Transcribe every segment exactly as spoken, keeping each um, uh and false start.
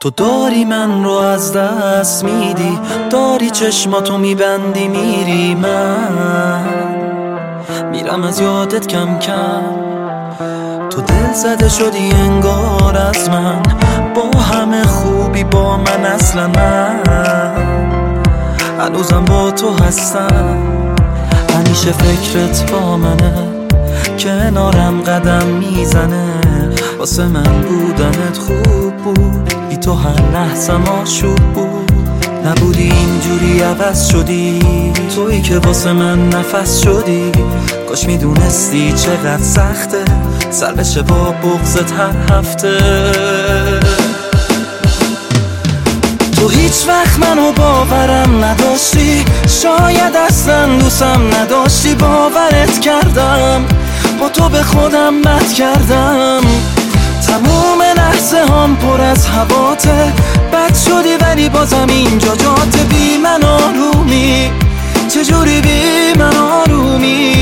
تو داری من رو از دست میدی، داری چشماتو میبندی میری، من میرم از یادت کم کم. تو دل زده شدی انگار از من، با همه خوبی با من اصلا من هنوزم با تو هستم. همیشه فکرت با منه، کنارم قدم میزنه. واسه من بودنت خوب بود، بی تو هر لحظم آشوب بود. نبودی اینجوری عوض شدی، تویی که واسه من نفس شدی. کاش میدونستی چقدر سخته سر بشه با بغضت هر هفته. تو هیچ وقت منو باورم نداشتی، شاید اصلا دوستم نداشتی. باورت کردم، با تو به خودم بد کردم. تموم لحظه هم پر از هواته، بد شدی ولی بازم اینجا جاته. بی من آرومی، چجوری بی من آرومی؟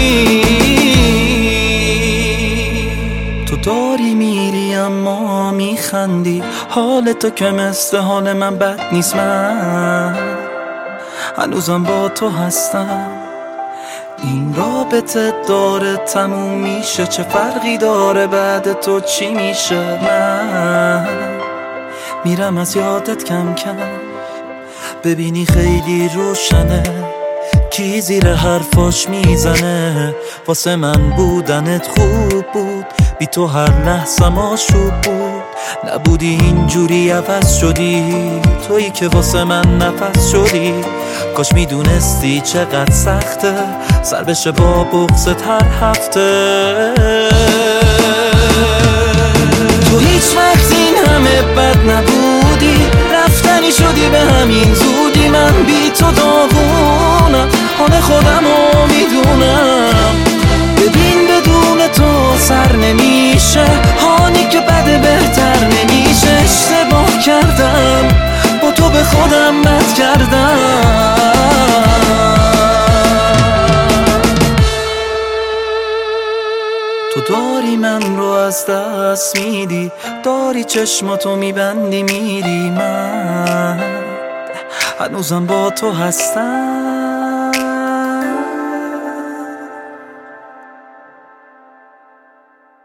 تو داری میری اما میخندی، حال تو که مثل حال من بد نیست. من هنوزم با تو هستم. این رابطه داره تموم میشه، چه فرقی داره بعد تو چی میشه؟ من میرم از یادت کم کم. ببینی خیلی روشنه کی زیر حرفاش میزنه. واسه من بودنت خوب بود، بی تو هر لحظم آشوب بود. نبودی اینجوری عوض شدی، تویی که واسه من نفس شدی. کاش میدونستی چقدر سخته سر بشه با بغضت هر هفته. تو هیچ وقت این همه بد نبودی، رفتنی شدی به همین زودی. من بی تو داغونم، حال خودمو میدونم. ببین بدون تو سر نمیشه، حالی که بده بهتر نمیشه. اشتباه کردم، با تو به خودم بد کردم. تو داری من رو از دست میدی، داری چشماتو میبندی میری. من هنوزم با تو هستم.